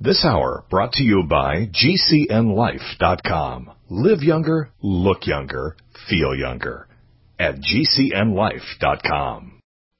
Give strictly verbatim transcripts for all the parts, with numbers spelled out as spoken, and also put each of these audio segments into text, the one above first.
This hour brought to you by G C N life dot com. Live younger, look younger, feel younger at G C N life dot com.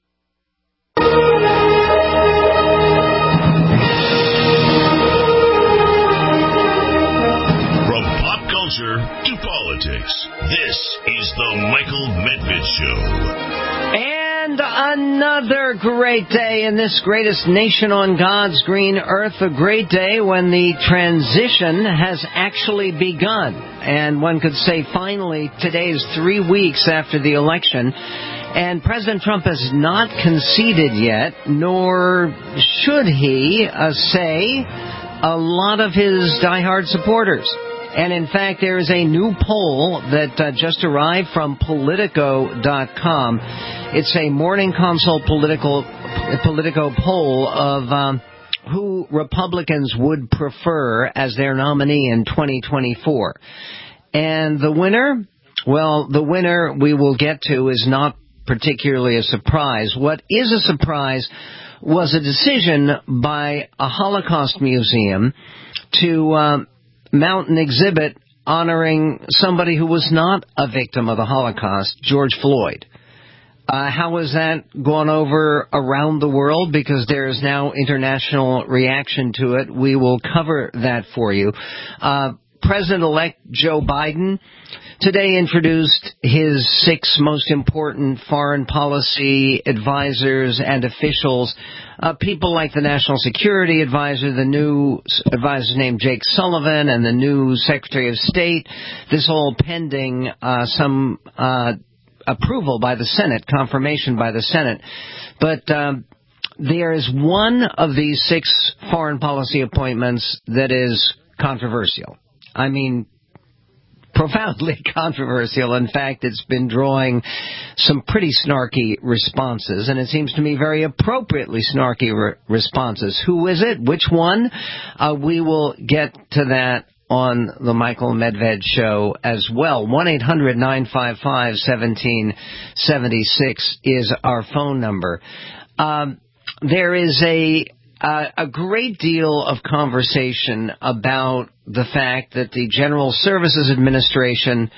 From pop culture to politics, this is the Michael Medved Show. And another great day in this greatest nation on God's green earth, a great day when the transition has actually begun. And one could say finally, today is three weeks after the election, and President Trump has not conceded yet, nor should he uh, say a lot of his diehard supporters. And in fact, there is a new poll that uh, just arrived from Politico dot com. It's a Morning Consult political Politico poll of um, who Republicans would prefer as their nominee in twenty twenty-four. And the winner, well, the winner we will get to is not particularly a surprise. What is a surprise was a decision by a Holocaust museum to um, mount an exhibit honoring somebody who was not a victim of the Holocaust, George Floyd. Uh, how has that gone over around the world? Because there is now international reaction to it. We will cover that for you. Uh, President-elect Joe Biden today introduced his six most important foreign policy advisors and officials, uh, people like the National Security Advisor, the new advisor named Jake Sullivan, and the new Secretary of State. This all pending uh, some uh, approval by the Senate, confirmation by the Senate. But um, there is one of these six foreign policy appointments that is controversial. I mean, profoundly controversial. In fact, it's been drawing some pretty snarky responses, and it seems to me very appropriately snarky re- responses. Who is it? Which one? Uh, we will get to that on the Michael Medved Show as well. one eight hundred nine five five one seven seven six is our phone number. Um, there is a Uh, a great deal of conversation about the fact that the General Services Administration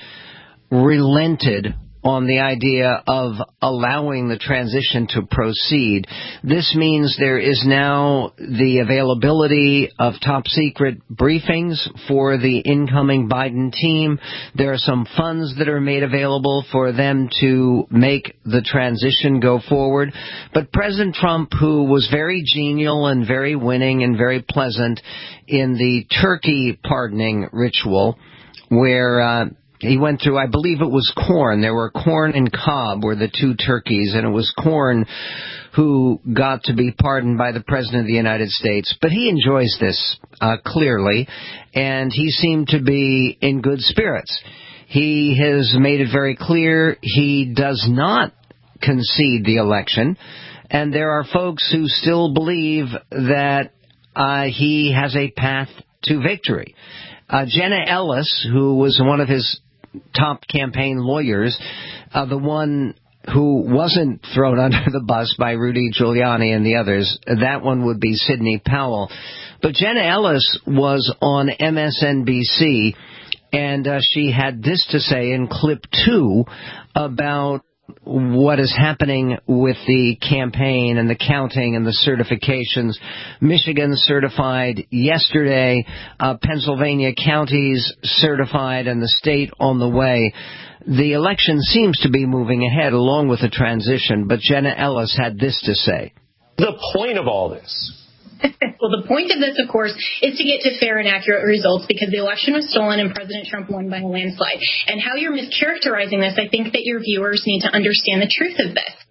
relented on the idea of allowing the transition to proceed. This means there is now the availability of top-secret briefings for the incoming Biden team. There are some funds that are made available for them to make the transition go forward. But President Trump, who was very genial and very winning and very pleasant in the turkey pardoning ritual, where uh, he went through, I believe it was Corn. There were Corn and Cobb were the two turkeys, and it was Corn who got to be pardoned by the President of the United States. But he enjoys this, uh, clearly, and he seemed to be in good spirits. He has made it very clear he does not concede the election, and there are folks who still believe that uh, he has a path to victory. Uh, Jenna Ellis, who was one of his top campaign lawyers, uh, the one who wasn't thrown under the bus by Rudy Giuliani and the others, that one would be Sidney Powell. But Jenna Ellis was on M S N B C, and uh, she had this to say in clip two about what is happening with the campaign and the counting and the certifications. Michigan certified yesterday, uh, Pennsylvania counties certified, and the state on the way. The election seems to be moving ahead along with the transition, but Jenna Ellis had this to say. The point of all this. Well, the point of this, of course, is to get to fair and accurate results, because the election was stolen and President Trump won by a landslide. And how you're mischaracterizing this, I think that your viewers need to understand the truth of this.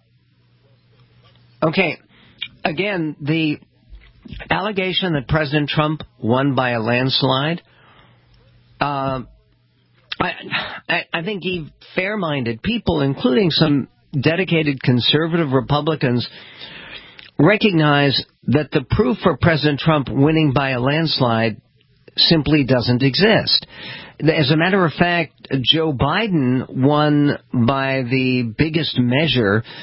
Okay. Again, the allegation that President Trump won by a landslide, uh, I, I, I think he fair-minded people, including some dedicated conservative Republicans, recognize that the proof for President Trump winning by a landslide simply doesn't exist. As a matter of fact, Joe Biden won by the biggest measure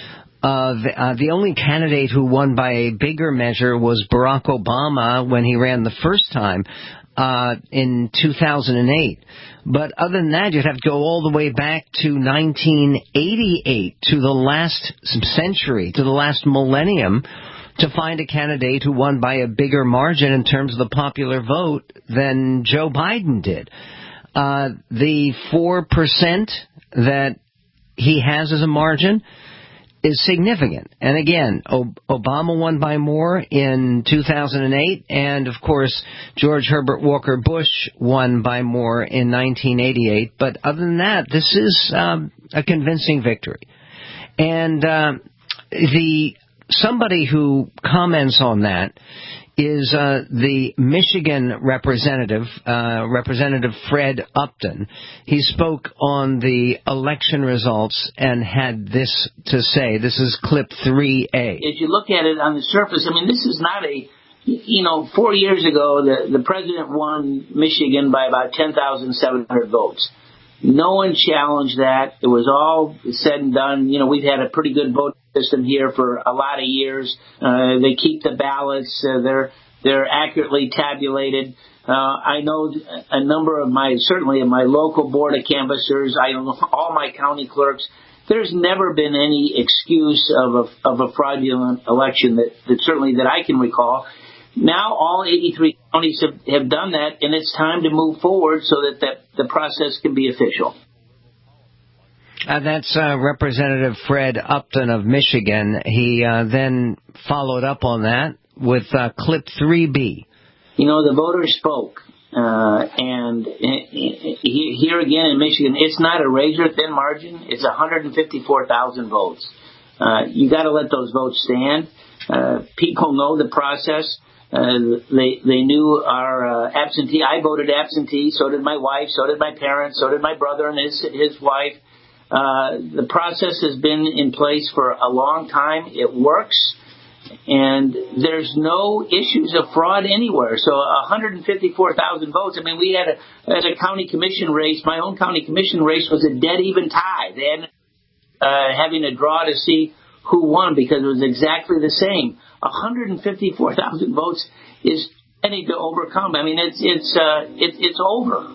Uh, the, uh, the only candidate who won by a bigger measure was Barack Obama when he ran the first time uh, in two thousand eight. But other than that, you'd have to go all the way back to nineteen eighty-eight, to the last century, to the last millennium, to find a candidate who won by a bigger margin in terms of the popular vote than Joe Biden did. Uh, the four percent that he has as a margin is significant. And again, Ob- Obama won by more in two thousand eight, and of course, George Herbert Walker Bush won by more in nineteen eighty-eight. But other than that, this is um, a convincing victory. And uh, the somebody who comments on that is uh, the Michigan representative, uh, Representative Fred Upton. He spoke on the election results and had this to say. This is clip three A. If you look at it on the surface, I mean, this is not a, you know, four years ago, the, the president won Michigan by about ten thousand seven hundred votes. No one challenged that. It was all said and done. You know, we've had a pretty good vote system here for a lot of years. Uh, they keep the ballots. Uh, they're they're accurately tabulated. Uh, I know a number of my, certainly of my local board of canvassers, I know all my county clerks. There's never been any excuse of a, of a fraudulent election that, that certainly that I can recall. Now all eighty-three counties have, have done that, and it's time to move forward so that, that the process can be official. Uh, that's uh, Representative Fred Upton of Michigan. He uh, then followed up on that with uh, clip three B. You know, the voters spoke. Uh, and here again in Michigan, it's not a razor-thin margin. It's one hundred fifty-four thousand votes. Uh, you got to let those votes stand. Uh, people know the process. Uh, they they knew our uh, absentee. I voted absentee. So did my wife. So did my parents. So did my brother and his his wife. Uh, the process has been in place for a long time. It works. And there's no issues of fraud anywhere. So one hundred fifty-four thousand votes. I mean, we had a, as a county commission race, my own county commission race was a dead even tie. They had uh, having a draw to see who won because it was exactly the same. one hundred fifty-four thousand votes is plenty to overcome. I mean, it's it's uh, it, it's over.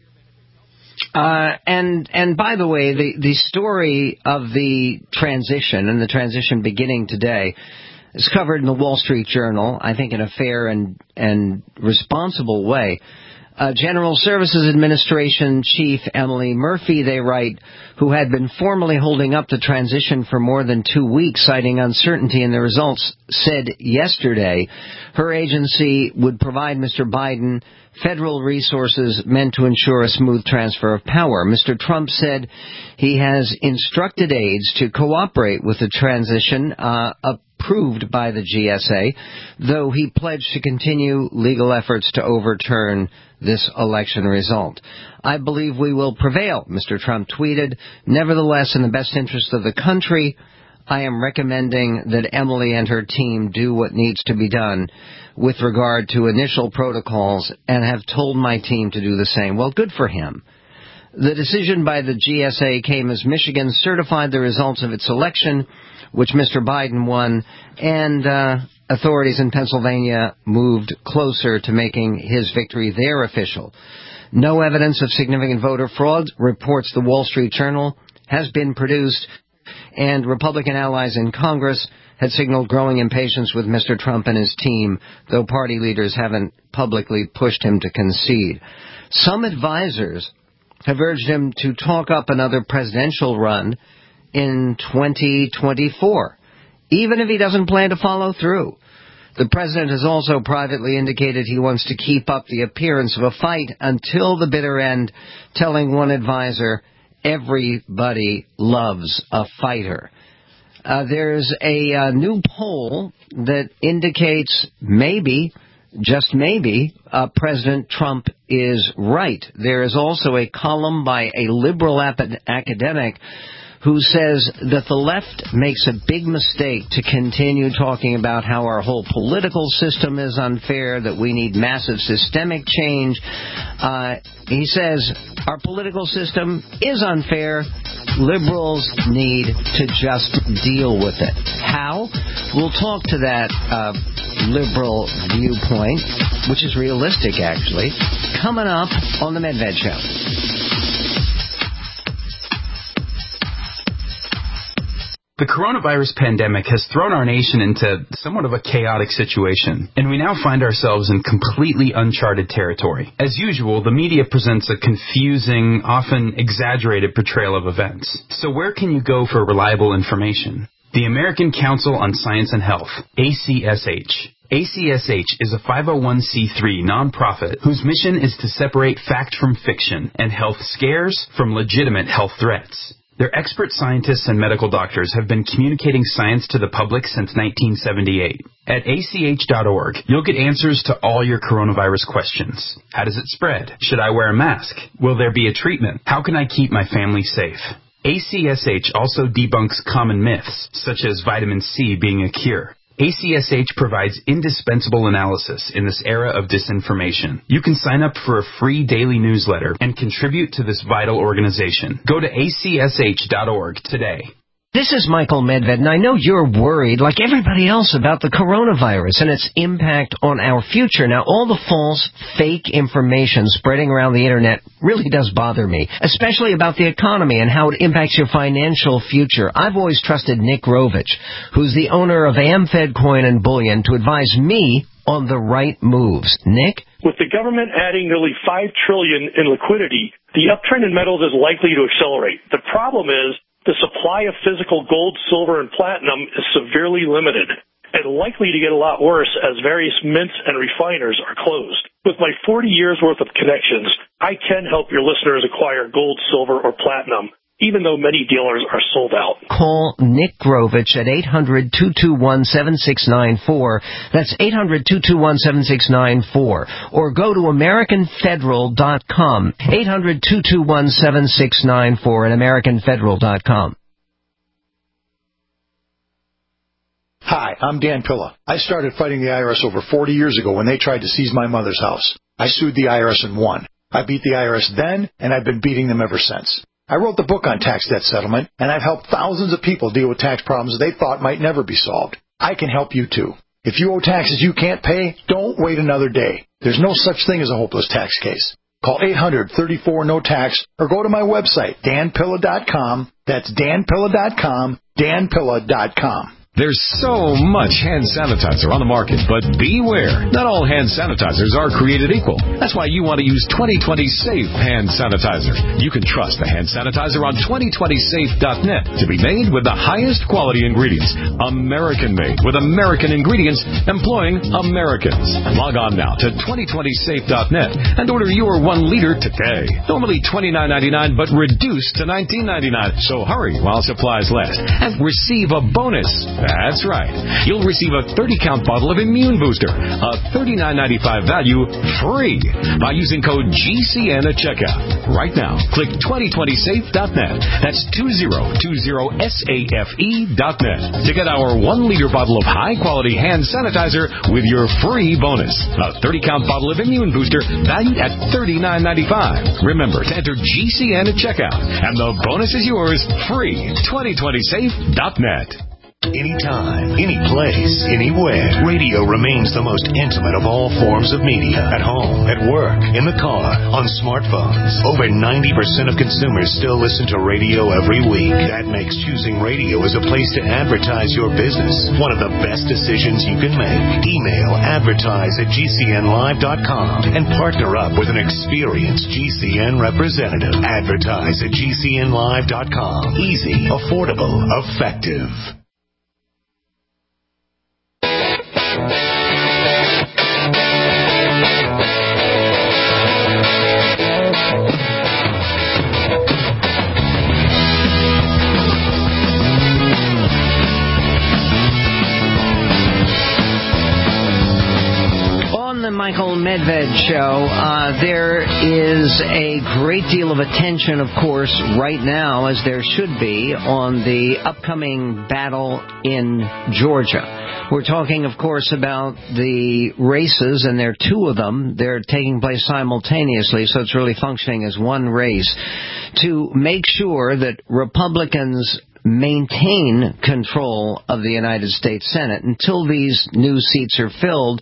Uh, and and by the way, the the story of the transition and the transition beginning today is covered in the Wall Street Journal, I think in a fair and, and responsible way. Uh, General Services Administration Chief Emily Murphy, they write, who had been formally holding up the transition for more than two weeks, citing uncertainty in the results, said yesterday her agency would provide Mister Biden federal resources meant to ensure a smooth transfer of power. Mister Trump said he has instructed aides to cooperate with the transition, uh, approved by the G S A, though he pledged to continue legal efforts to overturn this election result. I believe we will prevail, Mister Trump tweeted. Nevertheless, in the best interest of the country, I am recommending that Emily and her team do what needs to be done with regard to initial protocols and have told my team to do the same. Well, good for him. The decision by the G S A came as Michigan certified the results of its election, which Mister Biden won, and uh, authorities in Pennsylvania moved closer to making his victory there official. No evidence of significant voter fraud, reports the Wall Street Journal, has been produced, and Republican allies in Congress had signaled growing impatience with Mister Trump and his team, though party leaders haven't publicly pushed him to concede. Some advisors have urged him to talk up another presidential run in twenty twenty-four, even if he doesn't plan to follow through. The president has also privately indicated he wants to keep up the appearance of a fight until the bitter end, telling one advisor, everybody loves a fighter. Uh, there's a uh, new poll that indicates maybe, just maybe, uh, President Trump is right. There is also a column by a liberal ap- academic who says that the left makes a big mistake to continue talking about how our whole political system is unfair, that we need massive systemic change. Uh, he says our political system is unfair, liberals need to just deal with it. How? We'll talk to that uh, liberal viewpoint, which is realistic, actually, coming up on The Medved Show. The coronavirus pandemic has thrown our nation into somewhat of a chaotic situation, and we now find ourselves in completely uncharted territory. As usual, the media presents a confusing, often exaggerated portrayal of events. So where can you go for reliable information? The American Council on Science and Health, A C S H. A C S H is a five oh one c three nonprofit whose mission is to separate fact from fiction and health scares from legitimate health threats. Their expert scientists and medical doctors have been communicating science to the public since nineteen seventy-eight. At A C H dot org, you'll get answers to all your coronavirus questions. How does it spread? Should I wear a mask? Will there be a treatment? How can I keep my family safe? A C S H also debunks common myths, such as vitamin C being a cure. A C S H provides indispensable analysis in this era of disinformation. You can sign up for a free daily newsletter and contribute to this vital organization. Go to A C S H dot org today. This is Michael Medved, and I know you're worried, like everybody else, about the coronavirus and its impact on our future. Now, all the false, fake information spreading around the Internet really does bother me, especially about the economy and how it impacts your financial future. I've always trusted Nick Rovich, who's the owner of AmFed Coin and Bullion, to advise me on the right moves. Nick? With the government adding nearly five trillion dollars in liquidity, the uptrend in metals is likely to accelerate. The problem is, the supply of physical gold, silver, and platinum is severely limited and likely to get a lot worse as various mints and refiners are closed. With my forty years worth of connections, I can help your listeners acquire gold, silver, or platinum, even though many dealers are sold out. Call Nick Grovich at eight hundred, two two one, seven six nine four. That's eight hundred, two two one, seven six nine four. Or go to American Federal dot com. eight hundred, two two one, seven six nine four at American Federal dot com. Hi, I'm Dan Pilla. I started fighting the I R S over forty years ago when they tried to seize my mother's house. I sued the I R S and won. I beat the I R S then, and I've been beating them ever since. I wrote the book on tax debt settlement, and I've helped thousands of people deal with tax problems they thought might never be solved. I can help you, too. If you owe taxes you can't pay, don't wait another day. There's no such thing as a hopeless tax case. Call eight hundred, thirty-four, no tax or go to my website, dan pilla dot com. That's dan pilla dot com, dan pilla dot com. There's so much hand sanitizer on the market, but beware. Not all hand sanitizers are created equal. That's why you want to use twenty twenty Safe Hand Sanitizer. You can trust the hand sanitizer on twenty twenty safe dot net to be made with the highest quality ingredients. American-made with American ingredients employing Americans. Log on now to twenty twenty safe dot net and order your one liter today. Normally twenty-nine ninety-nine, but reduced to nineteen ninety-nine. So hurry while supplies last and receive a bonus. That's right. You'll receive a thirty count bottle of Immune Booster, a thirty-nine ninety-five value, free by using code G C N at checkout. Right now, click twenty twenty safe dot net. That's two zero two zero safe dot net to get our one liter bottle of high-quality hand sanitizer with your free bonus. A thirty count bottle of Immune Booster valued at thirty-nine ninety-five. Remember to enter G C N at checkout, and the bonus is yours free. twenty twenty safe dot net. Anytime, any place, anywhere. Radio remains the most intimate of all forms of media. At home, at work, in the car, on smartphones. Over ninety percent of consumers still listen to radio every week. That makes choosing radio as a place to advertise your business one of the best decisions you can make. Email advertise at G C N live dot com and partner up with an experienced G C N representative. Advertise at G C N live dot com. Easy, affordable, effective. Michael Medved Show. Uh, there is a great deal of attention, of course, right now, as there should be, on the upcoming battle in Georgia. We're talking, of course, about the races, and there are two of them. They're taking place simultaneously, so it's really functioning as one race, to make sure that Republicans maintain control of the United States Senate. Until these new seats are filled,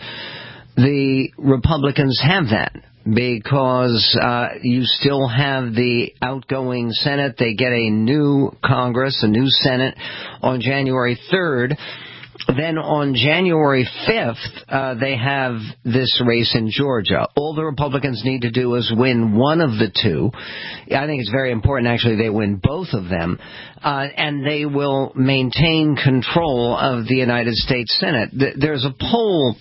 the Republicans have that, because uh, you still have the outgoing Senate. They get a new Congress, a new Senate on January third. Then on January fifth, uh, they have this race in Georgia. All the Republicans need to do is win one of the two. I think it's very important, actually, they win both of them. Uh, and they will maintain control of the United States Senate. There's a poll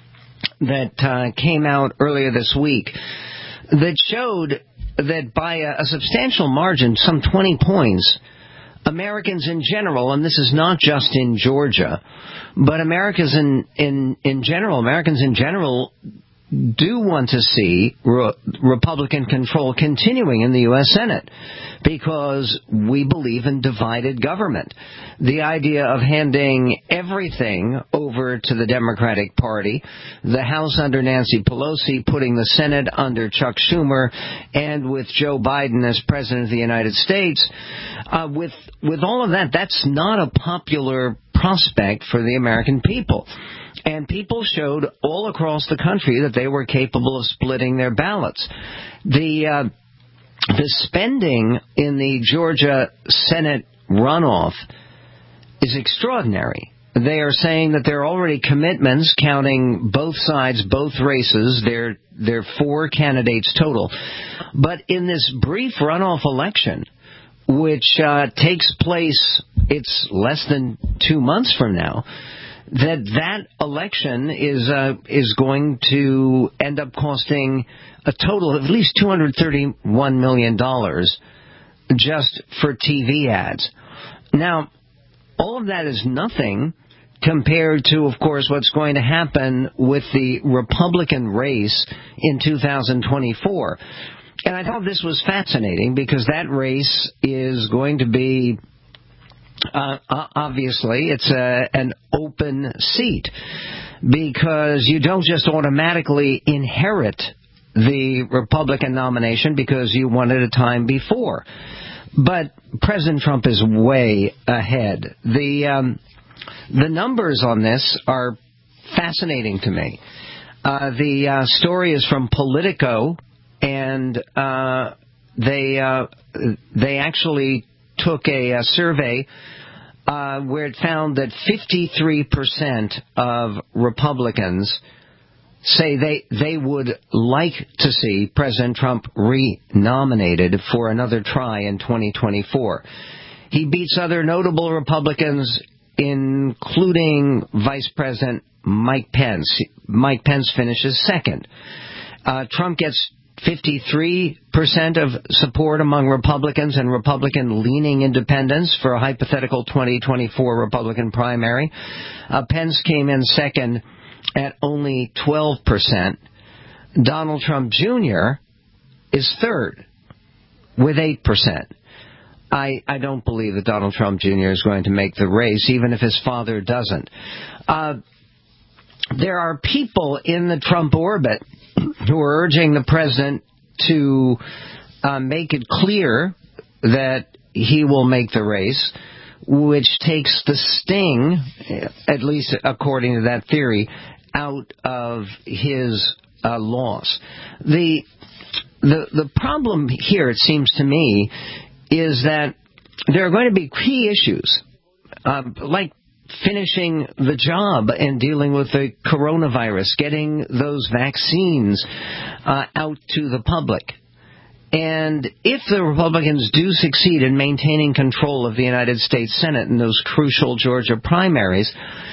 that uh, came out earlier this week that showed that by a, a substantial margin, some twenty points, Americans in general, and this is not just in Georgia, but Americans in, in, in general, Americans in general do want to see re- Republican control continuing in the U S. Senate, because we believe in divided government. The idea of handing everything over to the Democratic Party, the House under Nancy Pelosi, putting the Senate under Chuck Schumer, and with Joe Biden as President of the United States, uh, with with all of that, that's not a popular prospect for the American people. And people showed all across the country that they were capable of splitting their ballots. The uh, the spending in the Georgia Senate runoff is extraordinary. They are saying that there are already commitments, counting both sides, both races. There, there are four candidates total. But in this brief runoff election, which uh, takes place, it's less than two months from now, that that election is uh, is going to end up costing a total of at least two hundred thirty-one million dollars just for T V ads. Now, all of that is nothing compared to, of course, what's going to happen with the Republican race in two thousand twenty-four. And I thought this was fascinating, because that race is going to be, Uh, obviously, it's a, an open seat, because you don't just automatically inherit the Republican nomination because you won it a time before. But President Trump is way ahead. The um, the numbers on this are fascinating to me. Uh, the uh, story is from Politico, and uh, they uh, they actually took a, a survey uh, where it found that fifty-three percent of Republicans say they they would like to see President Trump re-nominated for another try in twenty twenty-four. He beats other notable Republicans, including Vice President Mike Pence. Mike Pence finishes second. Uh, Trump gets fifty-three percent of support among Republicans and Republican-leaning independents for a hypothetical twenty twenty-four Republican primary. Uh, Pence came in second at only twelve percent. Donald Trump Junior is third with eight percent. I, I don't believe that Donald Trump Junior is going to make the race, even if his father doesn't. Uh, there are people in the Trump orbit who are urging the president to uh, make it clear that he will make the race, which takes the sting, at least according to that theory, out of his uh, loss. The, the the problem here, it seems to me, is that there are going to be key issues, uh, like finishing the job and dealing with the coronavirus, getting those vaccines uh, out to the public. And if the Republicans do succeed in maintaining control of the United States Senate in those crucial Georgia primaries,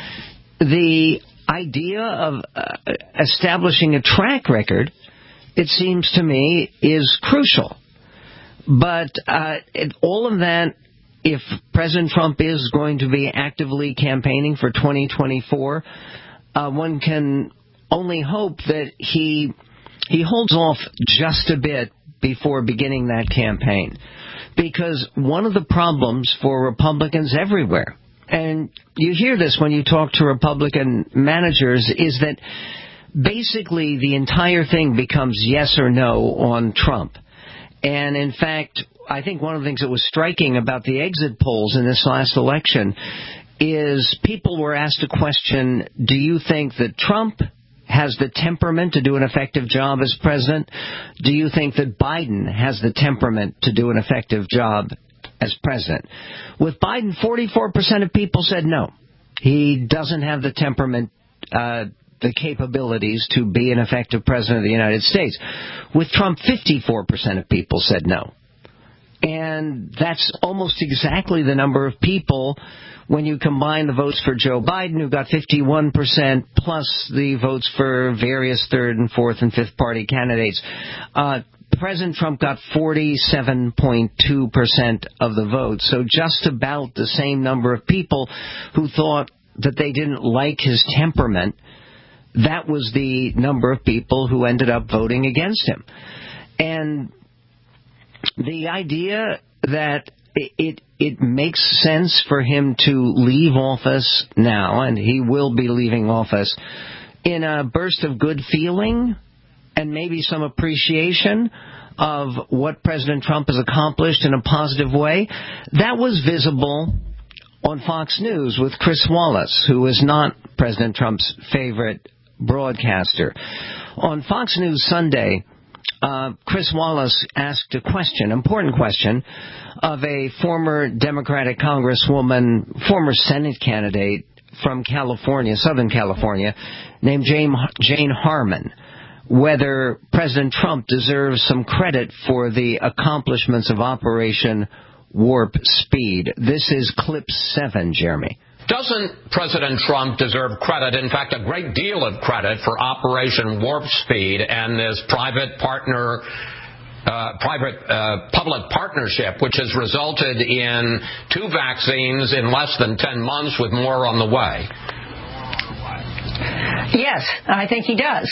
the idea of uh, establishing a track record, it seems to me, is crucial. But uh, it, all of that, if President Trump is going to be actively campaigning for twenty twenty-four, uh, one can only hope that he he holds off just a bit before beginning that campaign. Because one of the problems for Republicans everywhere, and you hear this when you talk to Republican managers, is that basically the entire thing becomes yes or no on Trump. And in fact, I think one of the things that was striking about the exit polls in this last election is people were asked a question, do you think that Trump has the temperament to do an effective job as president? Do you think that Biden has the temperament to do an effective job as president? With Biden, forty-four percent of people said no. He doesn't have the temperament, uh, the capabilities to be an effective president of the United States. With Trump, fifty-four percent of people said no. And that's almost exactly the number of people when you combine the votes for Joe Biden, who got fifty-one percent, plus the votes for various third and fourth and fifth party candidates. Uh, President Trump got forty-seven point two percent of the votes, so just about the same number of people who thought that they didn't like his temperament. That was the number of people who ended up voting against him. And the idea that it it makes sense for him to leave office now, and he will be leaving office, in a burst of good feeling and maybe some appreciation of what President Trump has accomplished in a positive way, that was visible on Fox News with Chris Wallace, who is not President Trump's favorite broadcaster. On Fox News Sunday, Uh, Chris Wallace asked a question, important question, of a former Democratic Congresswoman, former Senate candidate from California, Southern California, named Jane, Jane Harman, whether President Trump deserves some credit for the accomplishments of Operation Warp Speed. This is clip seven, Jeremy. Doesn't President Trump deserve credit, in fact, a great deal of credit, for Operation Warp Speed and this private partner, uh, private uh, public partnership, which has resulted in two vaccines in less than ten months, with more on the way? Yes, I think he does.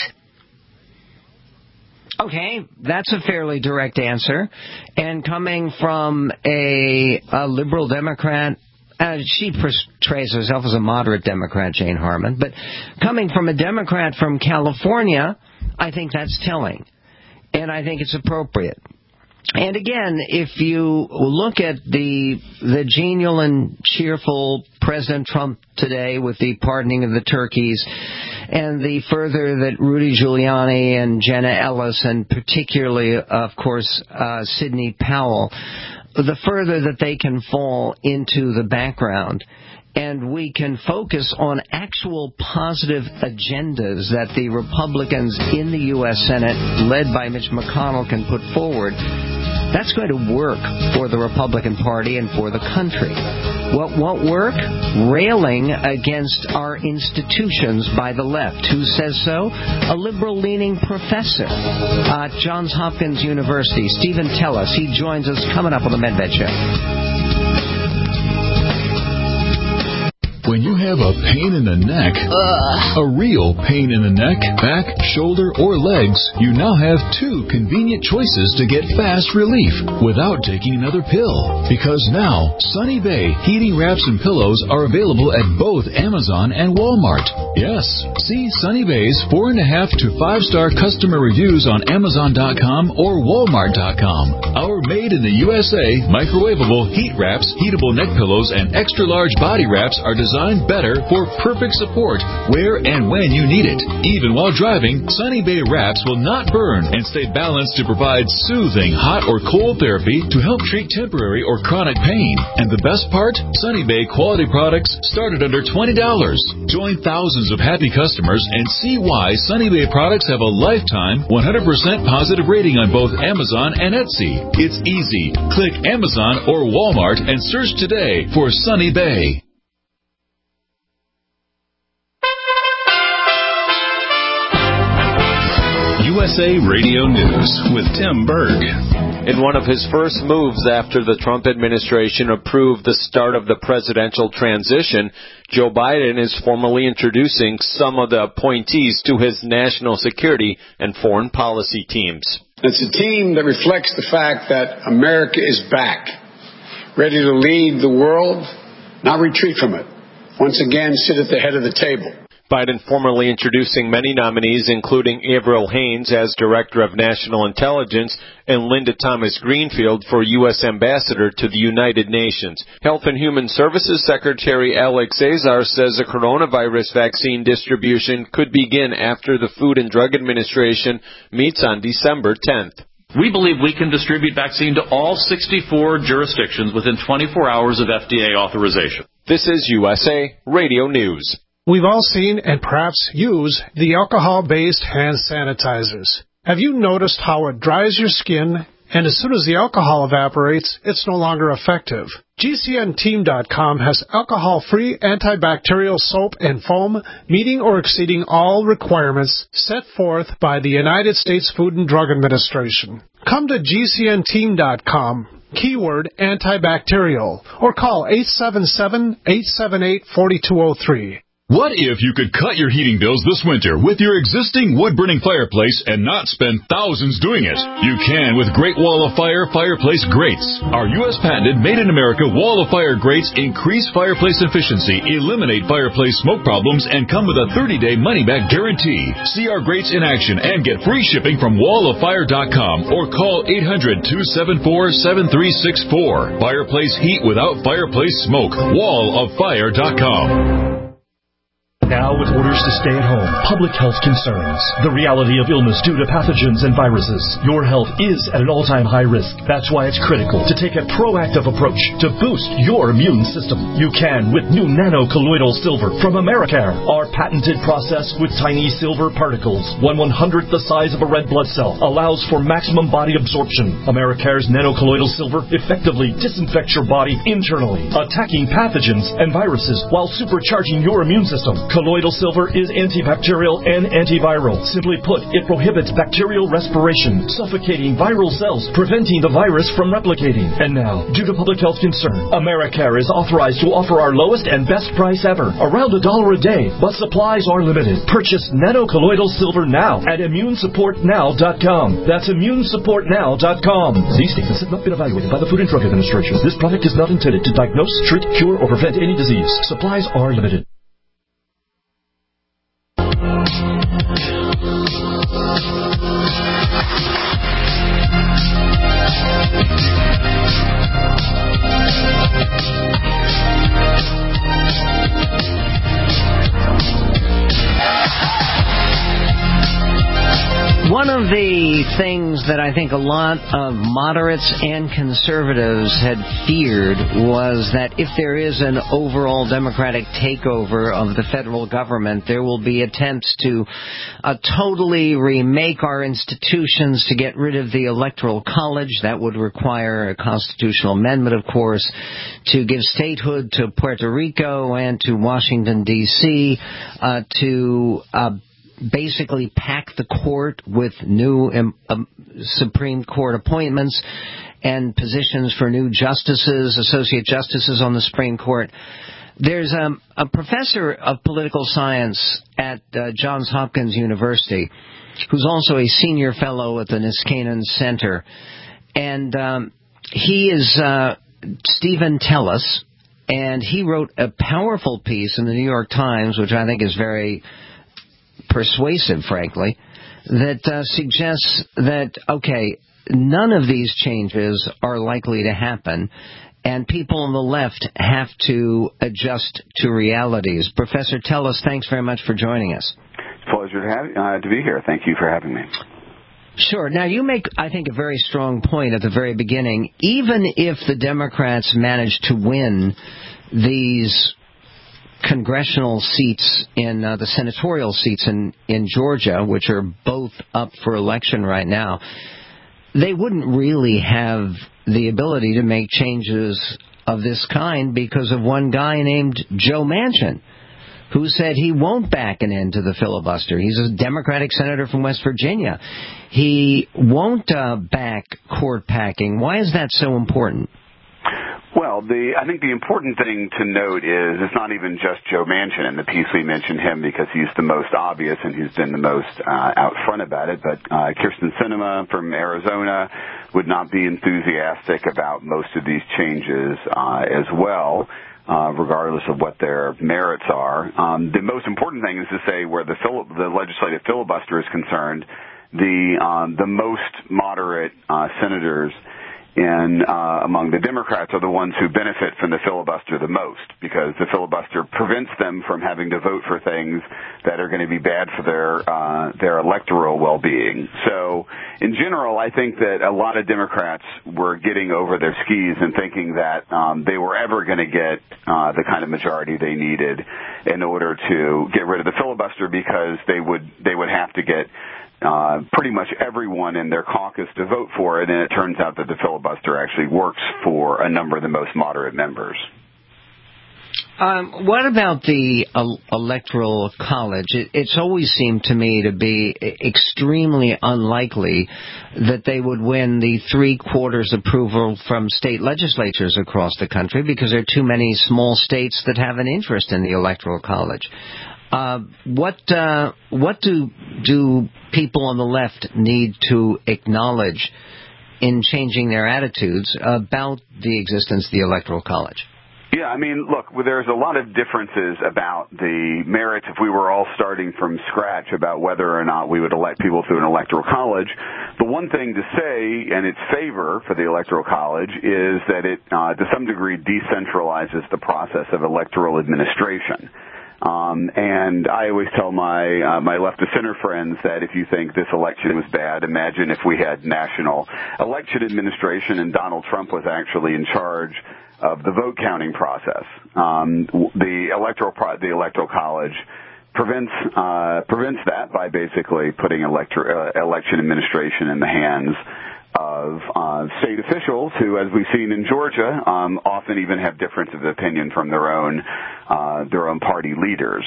Okay, that's a fairly direct answer. And coming from a, a liberal Democrat, Uh, she portrays herself as a moderate Democrat, Jane Harman. But coming from a Democrat from California, I think that's telling. And I think it's appropriate. And again, if you look at the the genial and cheerful President Trump today with the pardoning of the turkeys, and the further that Rudy Giuliani and Jenna Ellis, and particularly, of course, uh, Sidney Powell, the further that they can fall into the background, and we can focus on actual positive agendas that the Republicans in the U S Senate, led by Mitch McConnell, can put forward, that's going to work for the Republican Party and for the country. What won't work? Railing against our institutions by the left. Who says so? A liberal-leaning professor at Johns Hopkins University, Stephen Tellis. He joins us coming up on the Medved Show. When you have a pain in the neck, Ugh. a real pain in the neck, back, shoulder, or legs, you now have two convenient choices to get fast relief without taking another pill. Because now, Sunny Bay heating wraps and pillows are available at both Amazon and Walmart. Yes, see Sunny Bay's four and a half to five star customer reviews on Amazon dot com or Walmart dot com. Our made in the U S A microwavable heat wraps, heatable neck pillows, and extra large body wraps are designed better for perfect support where and when you need it. Even while driving, Sunny Bay wraps will not burn and stay balanced to provide soothing hot or cold therapy to help treat temporary or chronic pain. And the best part? Sunny Bay quality products start at under twenty dollars. Join thousands of happy customers and see why Sunny Bay products have a lifetime one hundred percent positive rating on both Amazon and Etsy. It's easy. Click Amazon or Walmart and search today for Sunny Bay. U S A Radio News with Tim Berg. In one of his first moves after the Trump administration approved the start of the presidential transition, Joe Biden is formally introducing some of the appointees to his national security and foreign policy teams. It's a team that reflects the fact that America is back, ready to lead the world, not retreat from it. Once again, sit at the head of the table. Biden formally introducing many nominees, including Avril Haines as Director of National Intelligence and Linda Thomas Greenfield for U S Ambassador to the United Nations. Health and Human Services Secretary Alex Azar says a coronavirus vaccine distribution could begin after the Food and Drug Administration meets on December tenth. We believe we can distribute vaccine to all sixty-four jurisdictions within twenty-four hours of F D A authorization. This is U S A Radio News. We've all seen and perhaps use the alcohol-based hand sanitizers. Have you noticed how it dries your skin, and as soon as the alcohol evaporates, it's no longer effective? G C N team dot com has alcohol-free antibacterial soap and foam, meeting or exceeding all requirements set forth by the United States Food and Drug Administration. Come to G C N team dot com, keyword antibacterial, or call eight seven seven, eight seven eight, four two zero three. What if you could cut your heating bills this winter with your existing wood-burning fireplace and not spend thousands doing it? You can with Great Wall of Fire fireplace grates. Our U S patented made-in-America Wall of Fire grates increase fireplace efficiency, eliminate fireplace smoke problems, and come with a thirty-day money-back guarantee. See our grates in action and get free shipping from wall of fire dot com or call eight hundred, two seven four, seven three six four. Fireplace heat without fireplace smoke. wall of fire dot com. Now, with orders to stay at home, public health concerns, the reality of illness due to pathogens and viruses, your health is at an all-time high risk. That's why it's critical to take a proactive approach to boost your immune system. You can with new nano-colloidal silver from Americare. Our patented process with tiny silver particles, one one-hundredth the size of a red blood cell, allows for maximum body absorption. Americare's nano-colloidal silver effectively disinfects your body internally, attacking pathogens and viruses while supercharging your immune system. Colloidal silver is antibacterial and antiviral. Simply put, it prohibits bacterial respiration, suffocating viral cells, preventing the virus from replicating. And now, due to public health concern, Americare is authorized to offer our lowest and best price ever, around a dollar a day, but supplies are limited. Purchase nano-colloidal silver now at immune support now dot com. That's immune support now dot com. These statements have not been evaluated by the Food and Drug Administration. This product is not intended to diagnose, treat, cure, or prevent any disease. Supplies are limited. One of the things that I think a lot of moderates and conservatives had feared was that if there is an overall Democratic takeover of the federal government, there will be attempts to uh, totally remake our institutions, to get rid of the Electoral College. That would require a constitutional amendment, of course, to give statehood to Puerto Rico and to Washington, D C, uh, to uh, basically pack the court with new um, um, Supreme Court appointments and positions for new justices, associate justices on the Supreme Court. There's um, a professor of political science at uh, Johns Hopkins University who's also a senior fellow at the Niskanen Center. And um, he is uh, Stephen Tellis, and he wrote a powerful piece in the New York Times, which I think is very persuasive, frankly, that uh, suggests that, okay, none of these changes are likely to happen, and people on the left have to adjust to realities. Professor Tellis, thanks very much for joining us. It's a pleasure to, have, uh, to be here. Thank you for having me. Sure. Now, you make, I think, a very strong point at the very beginning. Even if the Democrats manage to win these congressional seats in uh, the senatorial seats in, in Georgia, which are both up for election right now, they wouldn't really have the ability to make changes of this kind because of one guy named Joe Manchin, who said he won't back an end to the filibuster. He's a Democratic senator from West Virginia. He won't uh, back court packing. Why is that so important? Well, the I think the important thing to note is it's not even just Joe Manchin. In the piece we mentioned him because he's the most obvious and he's been the most uh, out front about it. But uh, Kyrsten Sinema from Arizona would not be enthusiastic about most of these changes uh, as well, uh, regardless of what their merits are. Um, the most important thing is to say where the, fil- the legislative filibuster is concerned, the um, the most moderate uh, senators in uh, among the Democrats are the ones who benefit from the filibuster the most, because the filibuster prevents them from having to vote for things that are going to be bad for their uh, their electoral well-being. So, in general, I think that a lot of Democrats were getting over their skis and thinking that um, they were ever going to get uh, the kind of majority they needed in order to get rid of the filibuster, because they would they would have to get Uh, pretty much everyone in their caucus to vote for it, and it turns out that the filibuster actually works for a number of the most moderate members. Um, what about the uh, Electoral College? It, it's always seemed to me to be extremely unlikely that they would win the three-quarters approval from state legislatures across the country, because there are too many small states that have an interest in the Electoral College. Uh, what uh, what do do people on the left need to acknowledge in changing their attitudes about the existence of the Electoral College? Yeah, I mean, look, there's a lot of differences about the merits if we were all starting from scratch about whether or not we would elect people through an Electoral College. The one thing to say in its favor for the Electoral College is that it, uh, to some degree, decentralizes the process of electoral administration. Um, and I always tell my uh, my left of center friends that if you think this election was bad, imagine if we had national election administration and Donald Trump was actually in charge of the vote counting process. Um, the electoral pro- the electoral college prevents uh, prevents that by basically putting electro- uh, election administration in the hands of uh, state officials who, as we've seen in Georgia, um, often even have differences of opinion from their own uh, their own party leaders.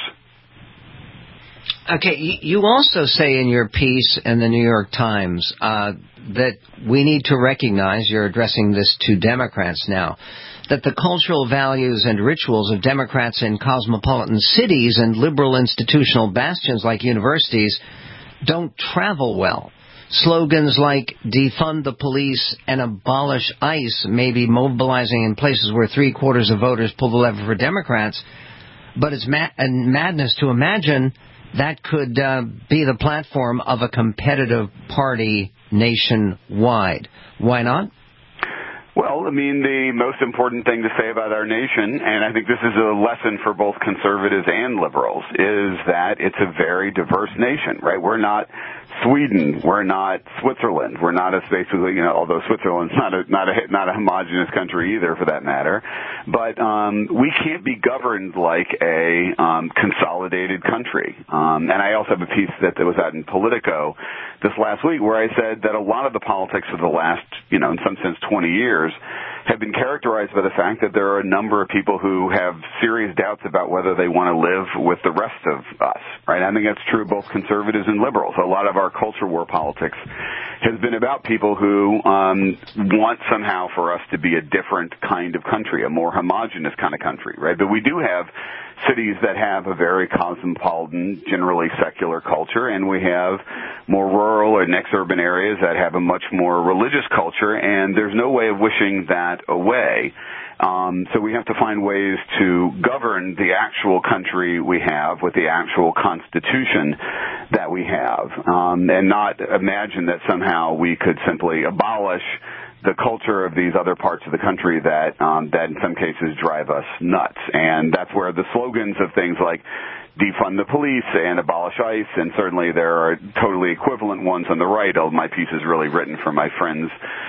Okay, you also say in your piece in the New York Times uh, that we need to recognize, you're addressing this to Democrats now, that the cultural values and rituals of Democrats in cosmopolitan cities and liberal institutional bastions like universities don't travel well. Slogans like defund the police and abolish ICE may be mobilizing in places where three-quarters of voters pull the lever for Democrats, but it's ma- madness to imagine that could uh, be the platform of a competitive party nationwide. Why not? Well, I mean, the most important thing to say about our nation, and I think this is a lesson for both conservatives and liberals, is that it's a very diverse nation, right? We're not Sweden. We're not Switzerland. We're not a basically, you know, although Switzerland's not a not a not a homogenous country either, for that matter. But um, we can't be governed like a um, consolidated country. Um, and I also have a piece that, that was out in Politico this last week where I said that a lot of the politics of the last, you know, in some sense, twenty years have been characterized by the fact that there are a number of people who have serious doubts about whether they want to live with the rest of us, right? I think that's true of both conservatives and liberals. A lot of our culture war politics has been about people who um, want somehow for us to be a different kind of country, a more homogenous kind of country, right? But we do have cities that have a very cosmopolitan, generally secular culture, and we have more rural or next-urban areas that have a much more religious culture, and there's no way of wishing that away. Um, so we have to find ways to govern the actual country we have with the actual constitution that we have, um, and not imagine that somehow we could simply abolish the culture of these other parts of the country that um, that in some cases drive us nuts. And that's where the slogans of things like defund the police and abolish ICE, and certainly there are totally equivalent ones on the right. Oh, my piece is really written for my friends,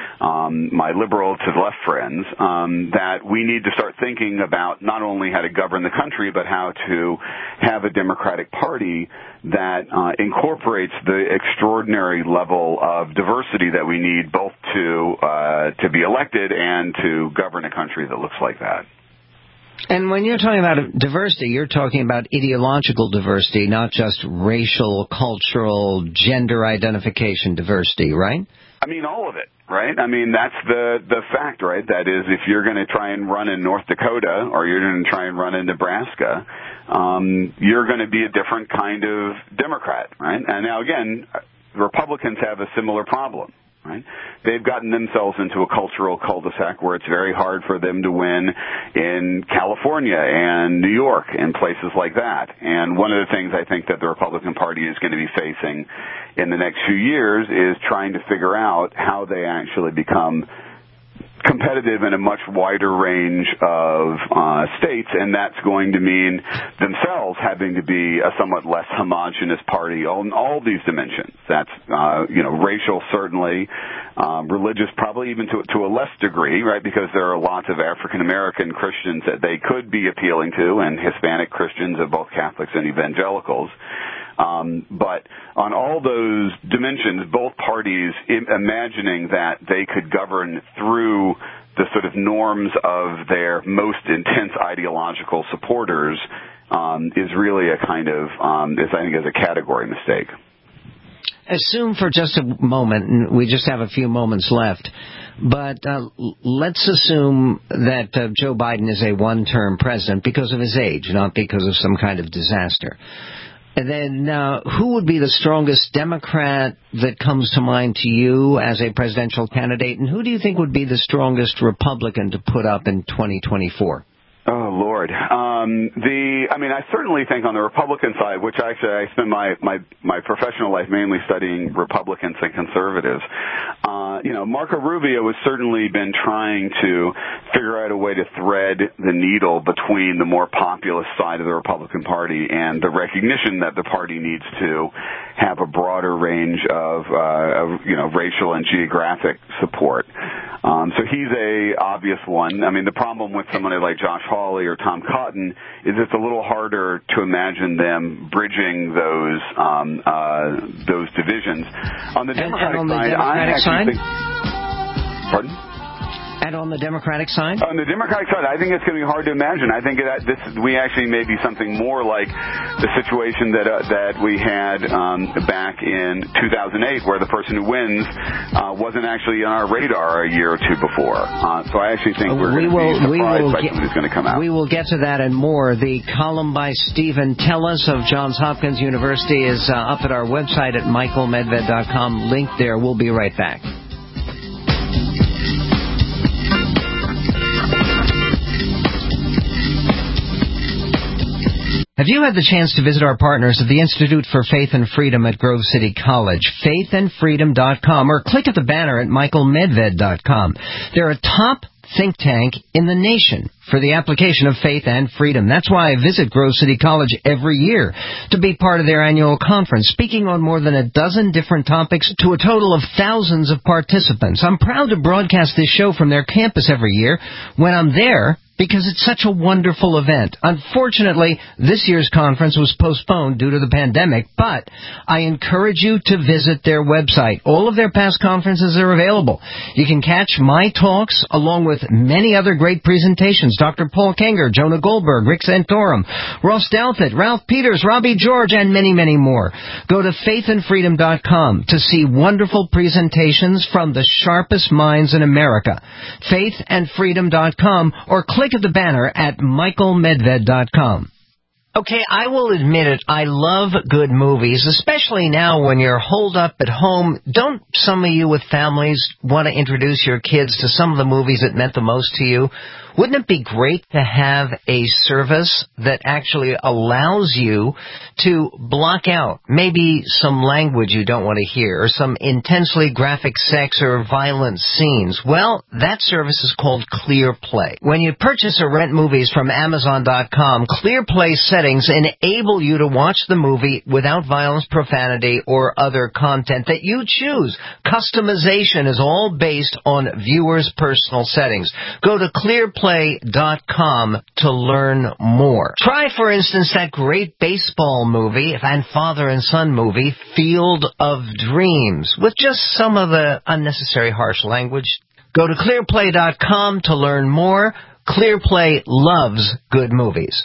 um, my liberal to left friends, um, that we need to start thinking about not only how to govern the country, but how to have a Democratic Party that uh, incorporates the extraordinary level of diversity that we need both to uh, to be elected and to govern a country that looks like that. And when you're talking about diversity, you're talking about ideological diversity, not just racial, cultural, gender identification diversity, right? I mean, all of it, right? I mean, that's the, the fact, right? That is, if you're going to try and run in North Dakota or you're going to try and run in Nebraska, um, you're going to be a different kind of Democrat, right? And now, again, Republicans have a similar problem. Right? They've gotten themselves into a cultural cul-de-sac where it's very hard for them to win in California and New York and places like that. And one of the things I think that the Republican Party is going to be facing in the next few years is trying to figure out how they actually become competitive in a much wider range of uh, states, and that's going to mean themselves having to be a somewhat less homogenous party on all these dimensions. That's, uh, you know, racial certainly, um, religious probably even to, to a less degree, right, because there are lots of African-American Christians that they could be appealing to, and Hispanic Christians of both Catholics and evangelicals. Um, but on all those dimensions, both parties im- imagining that they could govern through the sort of norms of their most intense ideological supporters um, is really a kind of, um, is, I think, is a category mistake. Assume for just a moment, and we just have a few moments left, but uh, let's assume that uh, Joe Biden is a one-term president because of his age, not because of some kind of disaster. And then uh, who would be the strongest Democrat that comes to mind to you as a presidential candidate? And who do you think would be the strongest Republican to put up in twenty twenty-four? Oh, Lord. Um, the, I mean, I certainly think on the Republican side, which actually I spend my, my, my professional life mainly studying Republicans and conservatives, uh, you know, Marco Rubio has certainly been trying to figure out a way to thread the needle between the more populist side of the Republican Party and the recognition that the party needs to have a broader range of, uh, of you know, racial and geographic support. Um, so he's a obvious one. I mean, the problem with somebody like Josh Hawley or Tom Cotton is it's a little harder to imagine them bridging those um, uh, those divisions. On the Democratic and, and on the side, Democratic I actually side? think. Pardon? And on the Democratic side? On the Democratic side, I think it's going to be hard to imagine. I think that this we actually may be something more like the situation that uh, that we had um, back in two thousand eight, where the person who wins uh, wasn't actually on our radar a year or two before. Uh, so I actually think we're we going will, to be surprised by get, something that's going to come out. We will get to that and more. The column by Stephen Tellis of Johns Hopkins University is uh, up at our website at michael medved dot com. Link there. We'll be right back. Have you had the chance to visit our partners at the Institute for Faith and Freedom at Grove City College, faith and freedom dot com, or click at the banner at michael medved dot com. They're a top think tank in the nation for the application of faith and freedom. That's why I visit Grove City College every year to be part of their annual conference, speaking on more than a dozen different topics to a total of thousands of participants. I'm proud to broadcast this show from their campus every year when I'm there, because it's such a wonderful event. Unfortunately, this year's conference was postponed due to the pandemic, but I encourage you to visit their website. All of their past conferences are available. You can catch my talks along with many other great presentations. Doctor Paul Kenger, Jonah Goldberg, Rick Santorum, Ross Douthat, Ralph Peters, Robbie George, and many, many more. Go to faith and freedom dot com to see wonderful presentations from the sharpest minds in America. faith and freedom dot com, or click at the banner at michael medved dot com. Okay, I will admit it, I love good movies, especially now when you're holed up at home. Don't some of you with families want to introduce your kids to some of the movies that meant the most to you? Wouldn't it be great to have a service that actually allows you to block out maybe some language you don't want to hear or some intensely graphic sex or violent scenes? Well, that service is called ClearPlay. When you purchase or rent movies from amazon dot com, ClearPlay settings enable you to watch the movie without violence, profanity, or other content that you choose. Customization is all based on viewers' personal settings. Go to ClearPlay dot com to learn more. Try, for instance, that great baseball movie and father and son movie, Field of Dreams, with just some of the unnecessary harsh language. Go to ClearPlay dot com to learn more. ClearPlay loves good movies.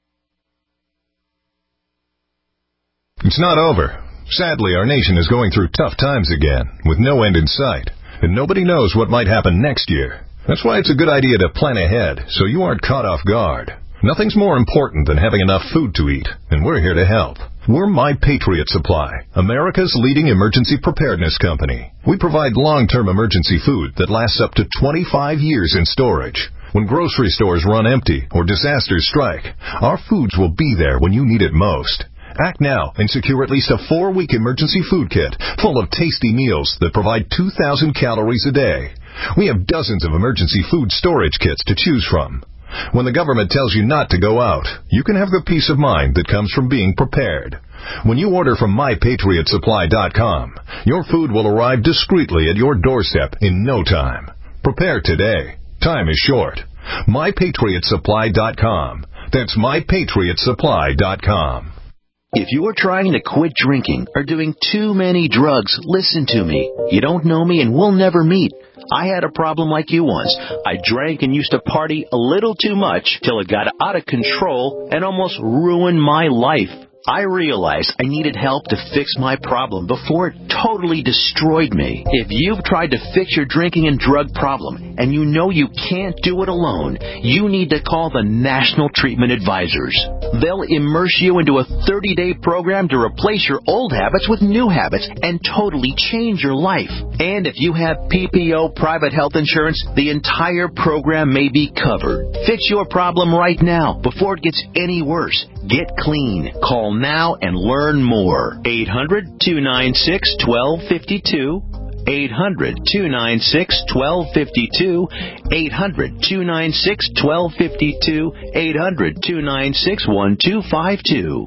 It's not over. Sadly, our nation is going through tough times again, with no end in sight, and nobody knows what might happen next year. That's why it's a good idea to plan ahead, so you aren't caught off guard. Nothing's more important than having enough food to eat, and we're here to help. We're My Patriot Supply, America's leading emergency preparedness company. We provide long-term emergency food that lasts up to twenty-five years in storage. When grocery stores run empty or disasters strike, our foods will be there when you need it most. Act now and secure at least a four-week emergency food kit full of tasty meals that provide two thousand calories a day. We have dozens of emergency food storage kits to choose from. When the government tells you not to go out, you can have the peace of mind that comes from being prepared. When you order from my patriot supply dot com, your food will arrive discreetly at your doorstep in no time. Prepare today. Time is short. my patriot supply dot com. That's my patriot supply dot com. If you're trying to quit drinking or doing too many drugs, listen to me. You don't know me and we'll never meet. I had a problem like you once. I drank and used to party a little too much till it got out of control and almost ruined my life. I realized I needed help to fix my problem before it totally destroyed me. If you've tried to fix your drinking and drug problem and you know you can't do it alone, you need to call the National Treatment Advisors. They'll immerse you into a thirty-day program to replace your old habits with new habits and totally change your life. And if you have P P O private health insurance, the entire program may be covered. Fix your problem right now before it gets any worse. Get clean. Call now and learn more. eight hundred, two nine six, one two five two. eight hundred, two nine six, one two five two. eight hundred, two nine six, one two five two. eight hundred, two nine six, one two five two.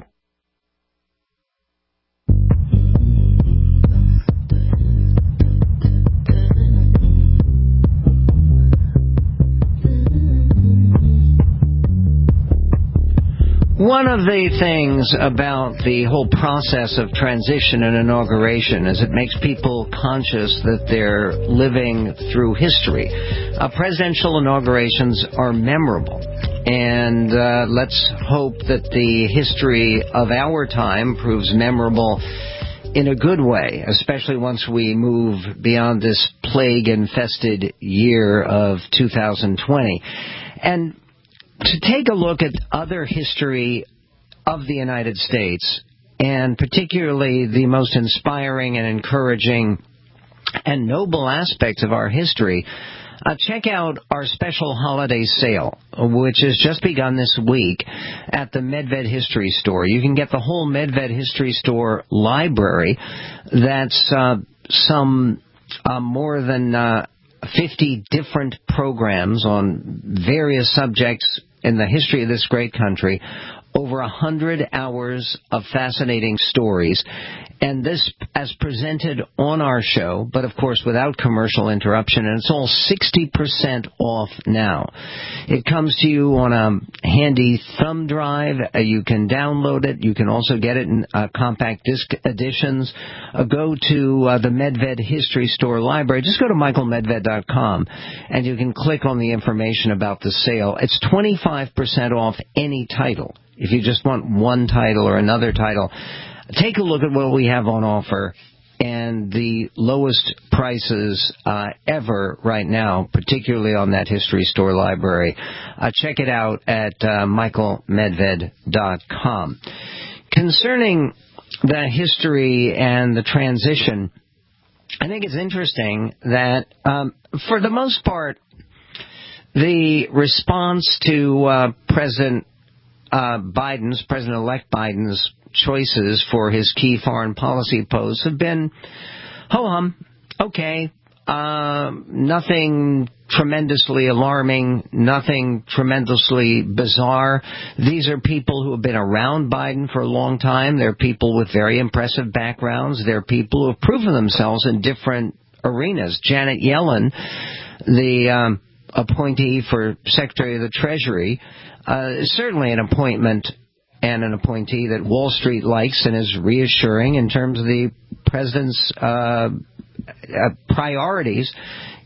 One of the things about the whole process of transition and inauguration is it makes people conscious that they're living through history. Uh, presidential inaugurations are memorable, and uh, let's hope that the history of our time proves memorable in a good way, especially once we move beyond this plague-infested year of two thousand twenty. And to take a look at other history of the United States, and particularly the most inspiring and encouraging and noble aspects of our history, uh, check out our special holiday sale, which has just begun this week at the Medved History Store. You can get the whole Medved History Store library. That's uh, some uh, more than Uh, fifty different programs on various subjects in the history of this great country, over a hundred hours of fascinating stories, and this as presented on our show, but of course without commercial interruption, and it's all sixty percent off now. It comes to you on a handy thumb drive. Uh, you can download it. You can also get it in uh, compact disc editions. Uh, go to uh, the Medved History Store library. Just go to michael medved dot com, and you can click on the information about the sale. It's twenty-five percent off any title. If you just want one title or another title, take a look at what we have on offer, and the lowest prices uh, ever right now, particularly on that History Store library. Uh, check it out at uh, michael medved dot com. Concerning the history and the transition, I think it's interesting that, um, for the most part, the response to uh, President Uh, Biden's, President-elect Biden's choices for his key foreign policy posts have been ho-hum, okay, uh, nothing tremendously alarming, nothing tremendously bizarre. These are people who have been around Biden for a long time. They're people with very impressive backgrounds. They're people who have proven themselves in different arenas. Janet Yellen, the um, appointee for Secretary of the Treasury, Uh, certainly an appointment and an appointee that Wall Street likes and is reassuring in terms of the president's uh, uh, priorities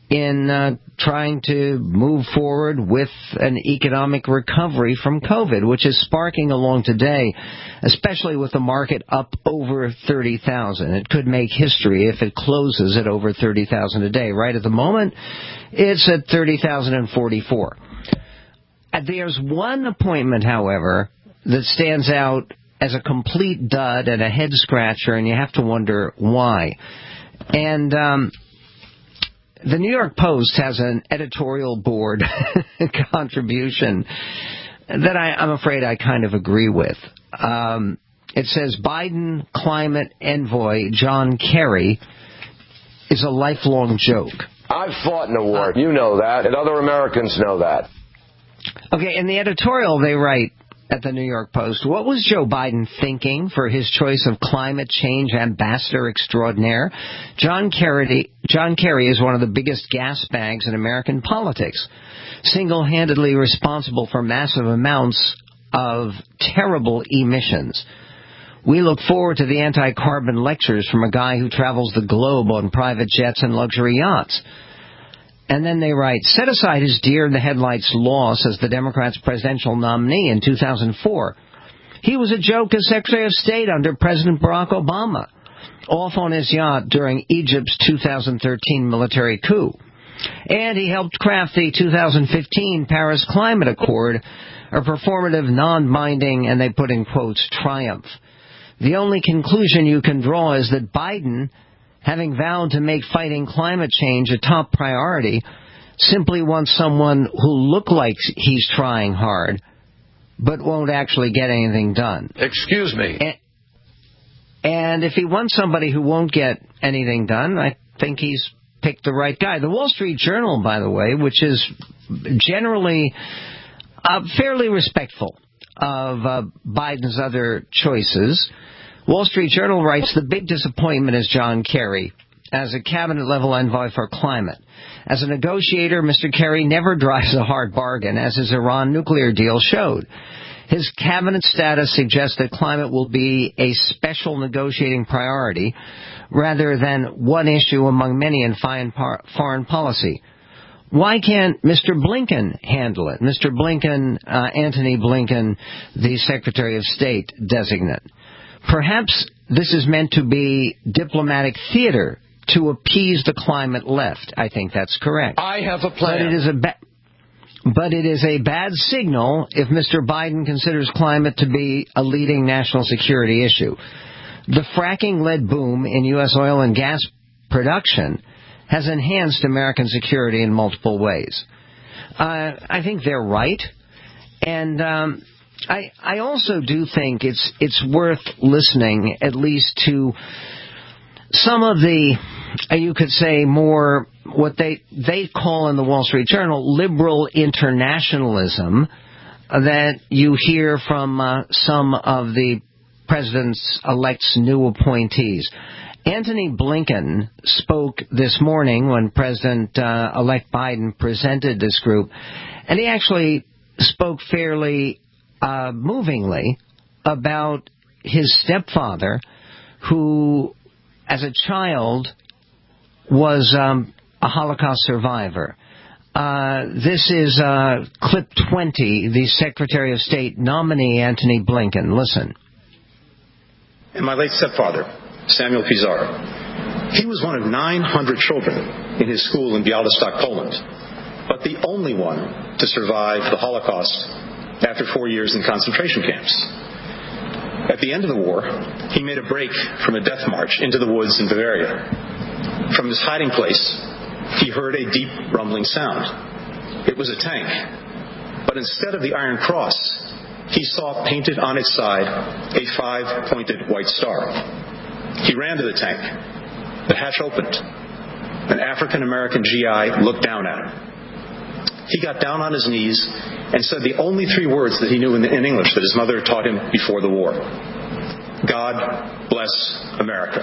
in uh, trying to move forward with an economic recovery from COVID, which is sparking along today, especially with the market up over thirty thousand. It could make history if it closes at over thirty thousand a day. Right at the moment, it's at thirty thousand forty-four. There's one appointment, however, that stands out as a complete dud and a head-scratcher, and you have to wonder why. And um, the New York Post has an editorial board contribution that I, I'm afraid I kind of agree with. Um, it says Biden climate envoy John Kerry is a lifelong joke. I've fought in a war. Uh, you know that, and other Americans know that. Okay, in the editorial they write at the New York Post, what was Joe Biden thinking for his choice of climate change ambassador extraordinaire? John Kerry, John Kerry is one of the biggest gas bags in American politics, single-handedly responsible for massive amounts of terrible emissions. We look forward to the anti-carbon lectures from a guy who travels the globe on private jets and luxury yachts. And then they write, set aside his deer-in-the-headlights loss as the Democrats' presidential nominee in two thousand four. He was a joke as Secretary of State under President Barack Obama, off on his yacht during Egypt's two thousand thirteen military coup. And he helped craft the two thousand fifteen Paris Climate Accord, a performative, non-binding, and they put in quotes, triumph. The only conclusion you can draw is that Biden, having vowed to make fighting climate change a top priority, simply wants someone who looks like he's trying hard, but won't actually get anything done. Excuse me. And, and if he wants somebody who won't get anything done, I think he's picked the right guy. The Wall Street Journal, by the way, which is generally uh, fairly respectful of uh, Biden's other choices, Wall Street Journal writes, the big disappointment is John Kerry as a cabinet-level envoy for climate. As a negotiator, Mister Kerry never drives a hard bargain, as his Iran nuclear deal showed. His cabinet status suggests that climate will be a special negotiating priority rather than one issue among many in foreign policy. Why can't Mister Blinken handle it? Mister Blinken, uh, Antony Blinken, the Secretary of State designate. Perhaps this is meant to be diplomatic theater to appease the climate left. I think that's correct. I have a plan. But it is a ba- but it is a bad signal if Mister Biden considers climate to be a leading national security issue. The fracking-led boom in U S oil and gas production has enhanced American security in multiple ways. Uh, I think they're right. And um, I, I also do think it's it's worth listening at least to some of the, you could say, more what they they call in the Wall Street Journal liberal internationalism that you hear from uh, some of the president's-elect's new appointees. Antony Blinken spoke this morning when President-elect Biden presented this group, and he actually spoke fairly uh, movingly about his stepfather, who, as a child, was um, a Holocaust survivor. Uh, this is uh, clip twenty, the Secretary of State nominee, Antony Blinken. Listen. And my late stepfather, Samuel Pizarro. He was one of nine hundred children in his school in Białystok, Poland, but the only one to survive the Holocaust after four years in concentration camps. At the end of the war, he made a break from a death march into the woods in Bavaria. From his hiding place, he heard a deep rumbling sound. It was a tank, but instead of the Iron Cross, he saw painted on its side a five-pointed white star. He ran to the tank. The hatch opened. An African-American G I looked down at him. He got down on his knees and said the only three words that he knew in, in English that his mother taught him before the war. God bless America.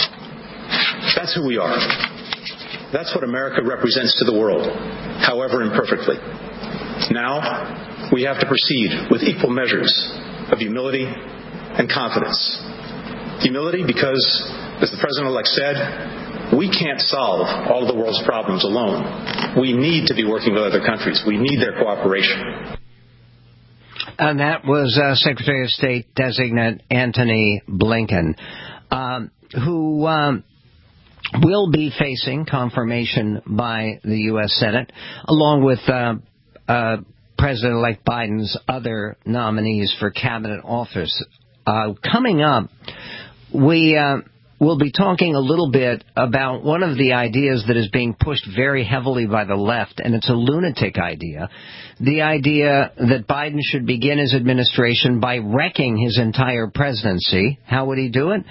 That's who we are. That's what America represents to the world, however imperfectly. Now, we have to proceed with equal measures of humility and confidence. Humility because, as the President-elect said, We can't solve all of the world's problems alone. We need to be working with other countries. We need their cooperation. And that was uh, Secretary of State designate Antony Blinken, um, who um, will be facing confirmation by the U S Senate, along with uh, uh, President-elect Biden's other nominees for cabinet office. Uh, coming up, we uh, will be talking a little bit about one of the ideas that is being pushed very heavily by the left, and it's a lunatic idea. The idea that Biden should begin his administration by wrecking his entire presidency. How would he do it?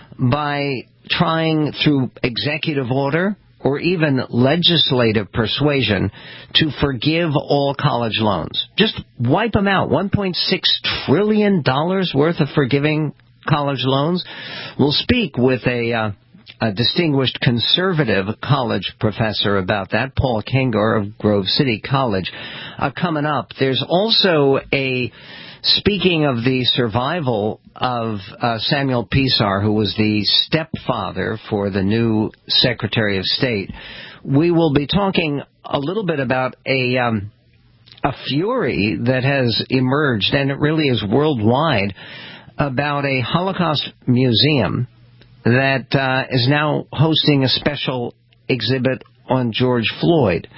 By trying through executive order or even legislative persuasion to forgive all college loans. Just wipe them out. one point six trillion dollars worth of forgiving college loans. We'll speak with a, uh, a distinguished conservative college professor about that, Paul Kengor of Grove City College. Uh, coming up, there's also a, speaking of the survival of uh, Samuel Pisar, who was the stepfather for the new Secretary of State, we will be talking a little bit about a, um, a fury that has emerged, and it really is worldwide, about a Holocaust museum that uh, is now hosting a special exhibit on George Floyd.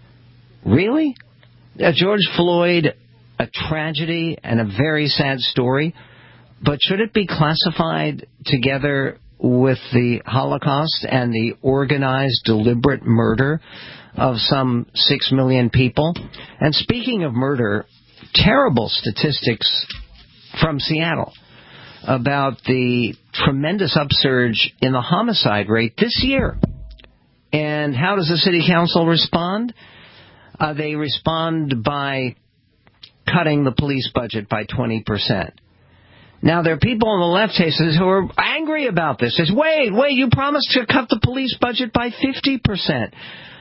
Really? Uh, George Floyd, a tragedy and a very sad story, but should it be classified together with the Holocaust and the organized, deliberate murder of some six million people? And speaking of murder, terrible statistics from Seattle about the tremendous upsurge in the homicide rate this year. And how does the city council respond? Uh, they respond by cutting the police budget by twenty percent. Now, there are people on the left who are angry about this. They say, wait, wait, you promised to cut the police budget by fifty percent.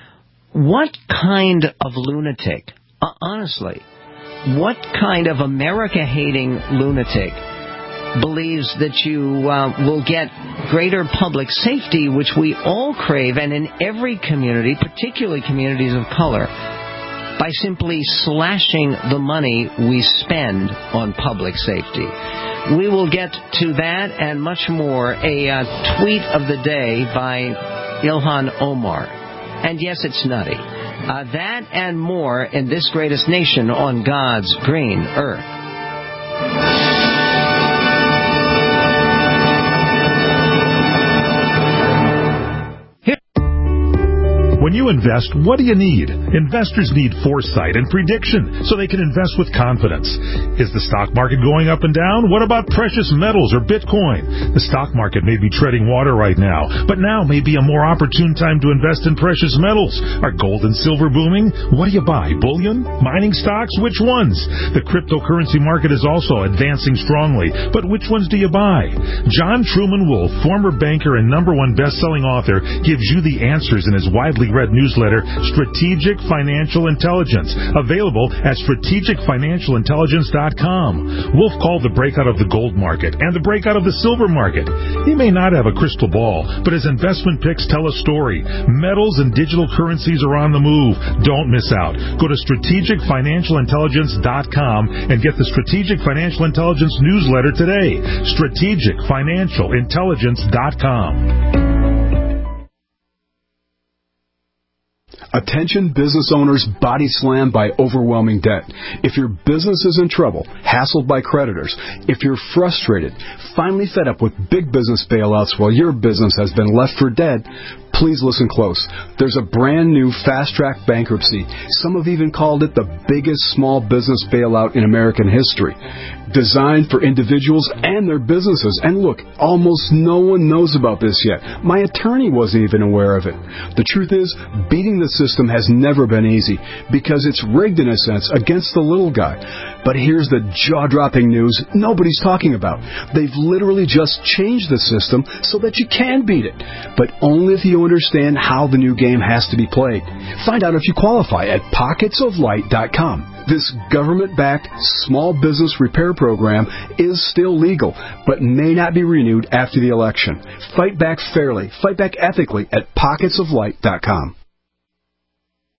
What kind of lunatic, uh, honestly, what kind of America-hating lunatic believes that you uh, will get greater public safety, which we all crave, and in every community, particularly communities of color, by simply slashing the money we spend on public safety? We will get to that and much more. A uh, tweet of the day by Ilhan Omar. And yes, it's nutty. Uh, that and more in this greatest nation on God's green earth. When you invest, what do you need? Investors need foresight and prediction so they can invest with confidence. Is the stock market going up and down? What about precious metals or Bitcoin? The stock market may be treading water right now, but now may be a more opportune time to invest in precious metals. Are gold and silver booming? What do you buy? Bullion? Mining stocks? Which ones? The cryptocurrency market is also advancing strongly, but which ones do you buy? John Truman Wolfe, former banker and number one best-selling author, gives you the answers in his widely read newsletter, Strategic Financial Intelligence, available at strategic financial intelligence dot com. Wolfe called the breakout of the gold market and the breakout of the silver market. He may not have a crystal ball, but his investment picks tell a story. Metals and digital currencies are on the move. Don't miss out. Go to strategic financial intelligence dot com and get the Strategic Financial Intelligence newsletter today. strategic financial intelligence dot com. Attention business owners body slammed by overwhelming debt. If your business is in trouble, hassled by creditors, if you're frustrated, finally fed up with big business bailouts while your business has been left for dead, please listen close. There's a brand new fast-track bankruptcy. Some have even called it the biggest small business bailout in American history. Designed for individuals and their businesses. And look, almost no one knows about this yet. My attorney wasn't even aware of it. The truth is, beating the system has never been easy because it's rigged in a sense against the little guy. But here's the jaw-dropping news nobody's talking about. They've literally just changed the system so that you can beat it. But only if you understand how the new game has to be played. Find out if you qualify at pockets of light dot com. This government-backed small business repair program is still legal, but may not be renewed after the election. Fight back fairly, fight back ethically at pockets of light dot com.